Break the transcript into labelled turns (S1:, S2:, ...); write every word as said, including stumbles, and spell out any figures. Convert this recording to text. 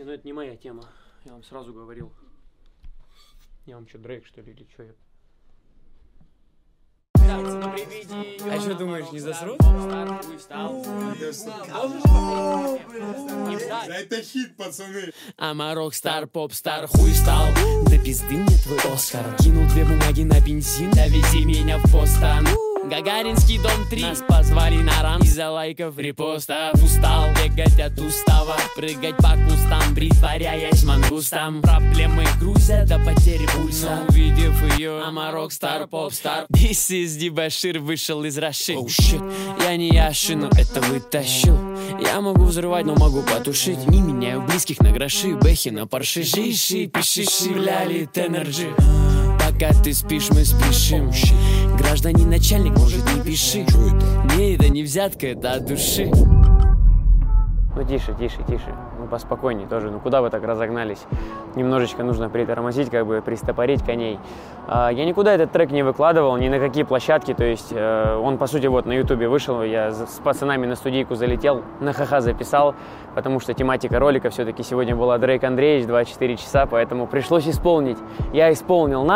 S1: ну это не моя тема, я вам сразу говорил. Я вам что, Дрейк, что ли, или что я?
S2: А что думаешь, не засрут?
S3: Это хит, пацаны.
S2: Ама рок-стар, поп-стар, хуй стал. Да пизды мне твой Оскар. Кинул две бумаги на бензин, довези меня в Бостон. Гагаринский дом три. Нас позвали на рам из-за лайков, репостов. Устал бегать от устава, прыгать по кустам, притворяясь мангустом. Проблемы грузят до потери пульса. Но увидев ее, ама рок-стар, поп-стар. This is Дебашир вышел из Раши. Oh shit, я не Яши, но это вытащил. Я могу взрывать, но могу потушить. Не меняю близких на гроши, бэхи на парши. Жиши, пишиши, лялит энерджи. Пока ты спишь, мы спешим. Гражданин начальник, может, не пиши. Не, это не взятка, это от души.
S1: Ну тише, тише, тише. Ну поспокойнее тоже. Ну куда вы так разогнались? Немножечко нужно притормозить, как бы пристопорить коней. А, я никуда этот трек не выкладывал, ни на какие площадки. То есть э, он, по сути, вот на ютубе вышел. Я с пацанами на студийку залетел, на ха-ха записал. Потому что тематика ролика все-таки сегодня была Дрейк Андреевич, двадцать четыре часа. Поэтому пришлось исполнить. Я исполнил.